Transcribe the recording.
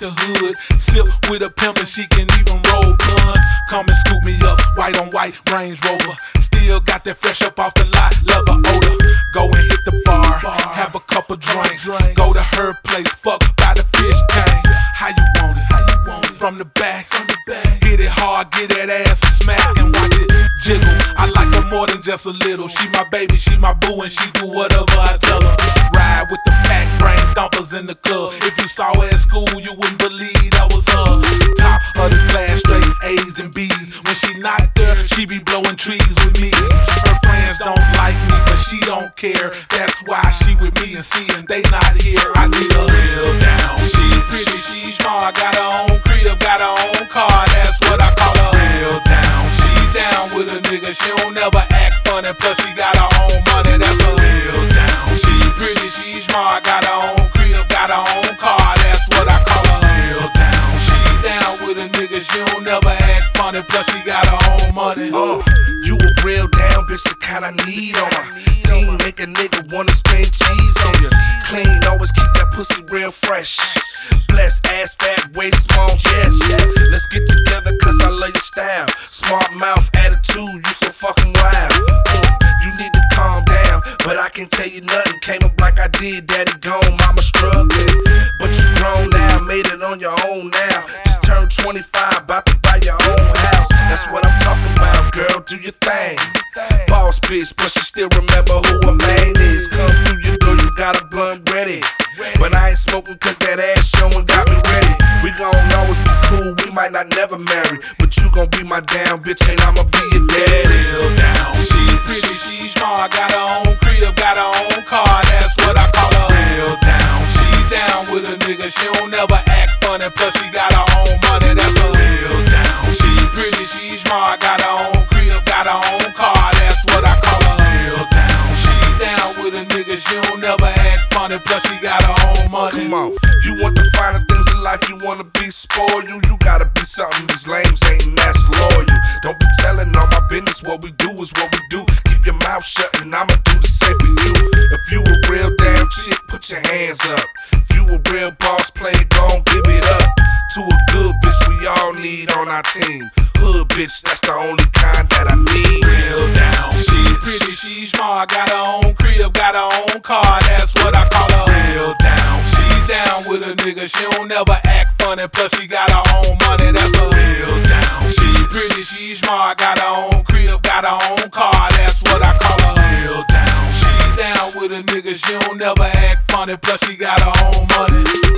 the hood. Sip with a pimp and she can even roll guns. Come and scoop me up, white on white Range Rover. Still got that fresh up off the lot, leather odor. Go and hit the bar, have a couple drinks. Go to her place, fuck by the fish tank. How you want it? From the back, hit it hard, get that ass a smack and watch it jiggle. I like her more than just a little. She my baby, she my boo, and she do whatever I tell her. Ride with the pack, brain thumpers in the club. If you saw her at school, you wouldn't believe that was her. Top of the class, straight A's and B's. When she not there, she be blowing trees with me. Her friends don't like me, but she don't care. That's why she with me and seeing they not here. I need a real down. She's pretty, she's smart, got her own crib, got her own car. That's what I call her real down. She's down with a nigga, she don't never act funny. Plus she got her own money, that's a real down. She's pretty, she's smart, got her own crib, got her own car. That's what I call her real down. She's down with a nigga, she don't never act funny. Plus she got her own money. You a real down bitch, the kind I need on my team. Make a nigga wanna spend cheese on you. Clean, always keep that pussy real fresh. Bless, ass fat, waist small, yes. Let's get together cause I love your style. Smart mouth, attitude, you so fucking wild. You need to calm down, but I can't tell you nothing. Came up like I did, daddy gone, mama struggling. But you grown now, made it on your own now. Just turned 25, about to buy your own house. That's what I'm talking about, girl, do your thing. Boss bitch, but you still remember who her main is. Come through your door, you got a blunt ready. But I ain't smoking cause that ass showing got me ready. We gon' always be cool, we might not never marry. But you gon' be my down bitch and I'ma be your daddy. Real down. She's pretty, she's smart, got her own crib, got her own car. That's what I call her real down. She's down with a nigga, she don't never act funny. Plus she got her own money, that's a real down. She's pretty, she's smart, got her own crib, got her own car. That's what I call her real down. She's down with a nigga, she don't never act funny. Plus she got her own money. Come on, you want the finer things in life, you wanna be spoiled. You gotta be something these lames ain't, and that's loyal. Don't be telling all my business, what we do is what we do. Keep your mouth shut and I'ma do the same for you. If you a real damn chick, put your hands up. If you a real boss player, gon' give it up. To a good bitch we all need on our team. Hood bitch, that's the only kind that I need. Real down. She's pretty, she's smart, got her own crib, got her own car. That's what I call her real down. She's down with a nigga, she don't never act funny. Plus she got her own money, that's a real down. She's pretty, she's smart, got her own crib, got her own car. That's what I call her real down. She's down with a nigga, she don't never act funny. Plus she got her own money.